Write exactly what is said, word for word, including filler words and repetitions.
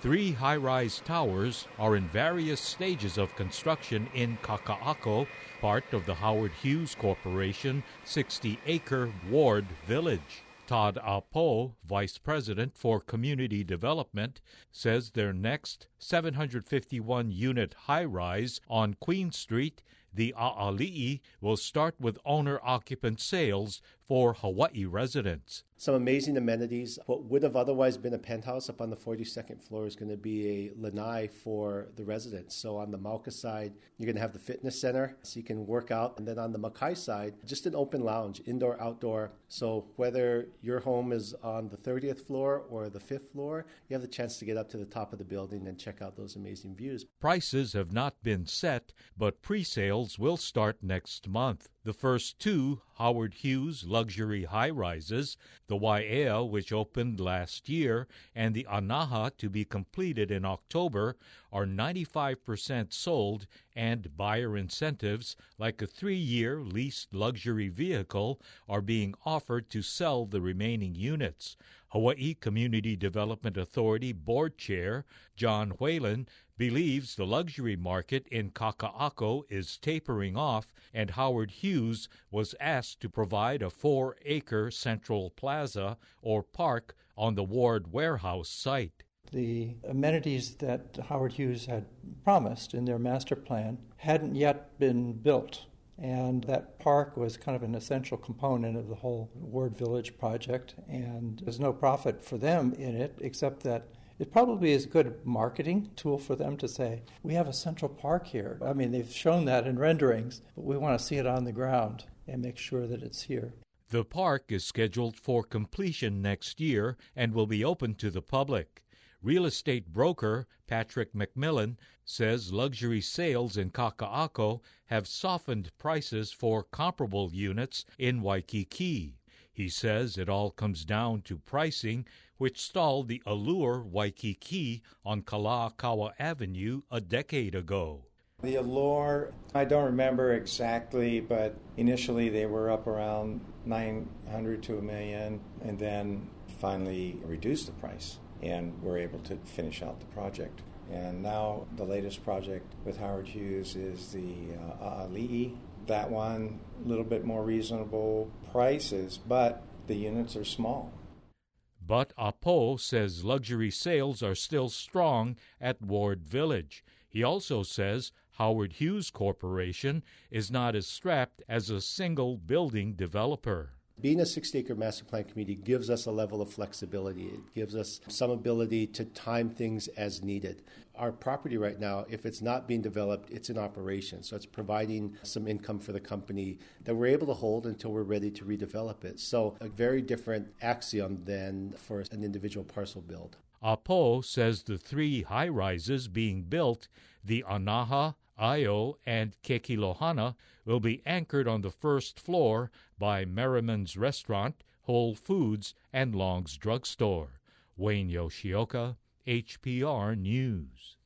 Three high-rise towers are in various stages of construction in Kaka'ako, part of the Howard Hughes Corporation sixty-acre Ward Village. Todd Apo, Vice President for Community Development, says their next seven hundred fifty-one unit high-rise on Queen Street, the A'ali'i, will start with owner-occupant sales for Hawaii residents. Some amazing amenities. What would have otherwise been a penthouse up on the forty-second floor is going to be a lanai for the residents. So on the Mauka side, you're going to have the fitness center so you can work out. And then on the Makai side, just an open lounge, indoor, outdoor. So whether your home is on the thirtieth floor or the fifth floor, you have the chance to get up to the top of the building and check out those amazing views. Prices have not been set, but pre-sales will start next month. The first two Howard Hughes luxury high-rises, the Waiea, which opened last year, and the Anaha, to be completed in October, are ninety-five percent sold, and buyer incentives, like a three-year leased luxury vehicle, are being offered to sell the remaining units. Hawaii Community Development Authority Board Chair John Whalen believes the luxury market in Kaka'ako is tapering off, and Howard Hughes was asked to provide a four-acre central plaza or park on the Ward Warehouse site. The amenities that Howard Hughes had promised in their master plan hadn't yet been built. And that park was kind of an essential component of the whole Ward Village project. And there's no profit for them in it, except that it probably is a good marketing tool for them to say, we have a central park here. I mean, they've shown that in renderings, but we want to see it on the ground and make sure that it's here. The park is scheduled for completion next year and will be open to the public. Real estate broker Patrick McMillan says luxury sales in Kaka'ako have softened prices for comparable units in Waikiki. He says it all comes down to pricing, which stalled the Allure Waikiki on Kalakaua Avenue a decade ago. The Allure, I don't remember exactly, but initially they were up around nine hundred to a million, and then finally reduced the price and were able to finish out the project. And now the latest project with Howard Hughes is the uh, A'ali'i. That one, a little bit more reasonable prices, but the units are small. But Apo says luxury sales are still strong at Ward Village. He also says Howard Hughes Corporation is not as strapped as a single building developer. Being a sixty-acre master plan community gives us a level of flexibility. It gives us some ability to time things as needed. Our property right now, if it's not being developed, it's in operation. So it's providing some income for the company that we're able to hold until we're ready to redevelop it. So a very different axiom than for an individual parcel build. Apo says the three high-rises being built, the Anaha, Ayo, and Kekilohana, will be anchored on the first floor by Merriman's Restaurant, Whole Foods, and Long's Drugstore. Wayne Yoshioka, H P R News.